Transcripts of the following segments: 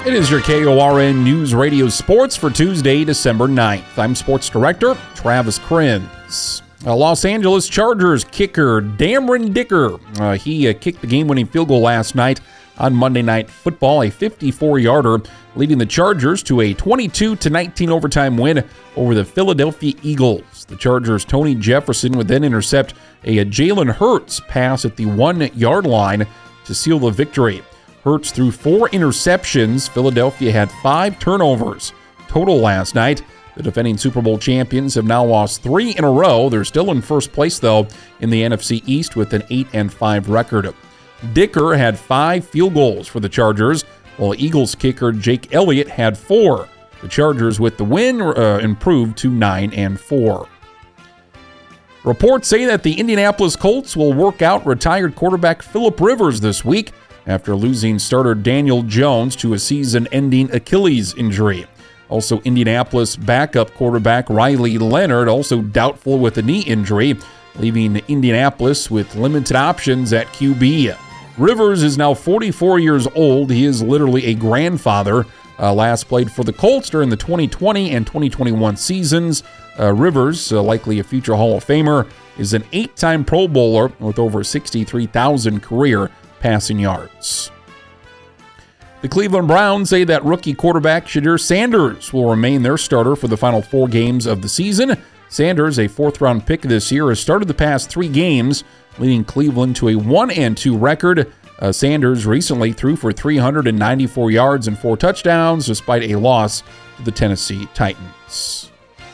It is your KORN News Radio Sports for Tuesday, December 9th. I'm Sports Director Travis Krenz. Los Angeles Chargers kicker Dameron Dicker. He kicked the game-winning field goal last night on Monday Night Football, a 54-yarder, leading the Chargers to a 22-19 overtime win over the Philadelphia Eagles. The Chargers' Tony Jefferson would then intercept a Jalen Hurts pass at the 1-yard line to seal the victory. Hurts threw 4 interceptions. Philadelphia had 5 turnovers total last night. The defending Super Bowl champions have now lost 3 in a row. They're still in first place, though, in the NFC East with an 8-5 record. Dicker had 5 field goals for the Chargers, while Eagles kicker Jake Elliott had 4. The Chargers, with the win, improved to 9-4. Reports say that the Indianapolis Colts will work out retired quarterback Phillip Rivers this week after losing starter Daniel Jones to a season-ending Achilles injury. Also, Indianapolis backup quarterback Riley Leonard also doubtful with a knee injury, leaving Indianapolis with limited options at QB. Rivers is now 44 years old. He is literally a grandfather. Last played for the Colts during the 2020 and 2021 seasons. Rivers, likely a future Hall of Famer, is an 8-time Pro Bowler with over 63,000 career passing yards. The Cleveland Browns say that rookie quarterback Shedeur Sanders will remain their starter for the final 4 games of the season. Sanders, a 4th-round pick this year, has started the past 3 games, leading Cleveland to a 1-2 record. Sanders recently threw for 394 yards and 4 touchdowns, despite a loss to the Tennessee Titans.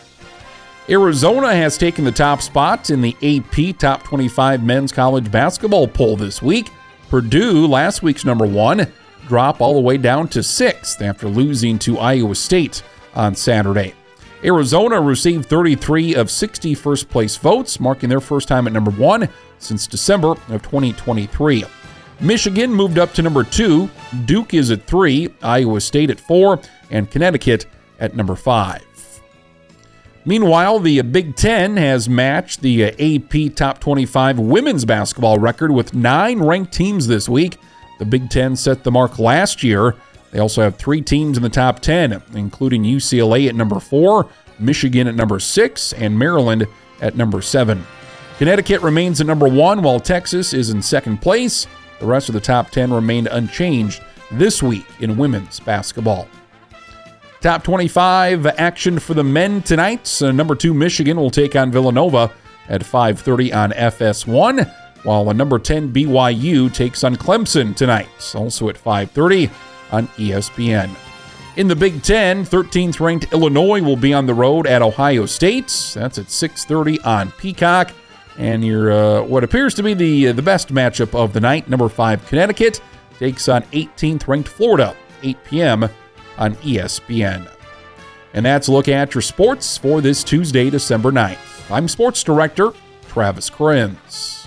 Arizona has taken the top spot in the AP Top 25 Men's College Basketball poll this week. Purdue, last week's number 1, drop all the way down to 6th after losing to Iowa State on Saturday. Arizona received 33 of 60 first-place votes, marking their first time at number 1 since December of 2023. Michigan moved up to number 2, Duke is at 3, Iowa State at 4, and Connecticut at number 5. Meanwhile, the Big Ten has matched the AP Top 25 women's basketball record with 9 ranked teams this week. The Big Ten set the mark last year. They also have 3 teams in the top 10, including UCLA at number 4, Michigan at number 6, and Maryland at number 7. Connecticut remains at number 1, while Texas is in 2nd place. The rest of the top 10 remained unchanged this week in women's basketball. Top 25 action for the men tonight. Number 2 Michigan will take on Villanova at 5:30 on FS1, while number 10 BYU takes on Clemson tonight, also at 5:30 on ESPN. In the Big Ten, 13th ranked Illinois will be on the road at Ohio State. That's at 6:30 on Peacock. And your what appears to be the best matchup of the night, number 5 Connecticut takes on 18th ranked Florida, 8 p.m. on ESPN. And that's a look at your sports for this Tuesday, December 9th. I'm Sports Director Travis Krenz.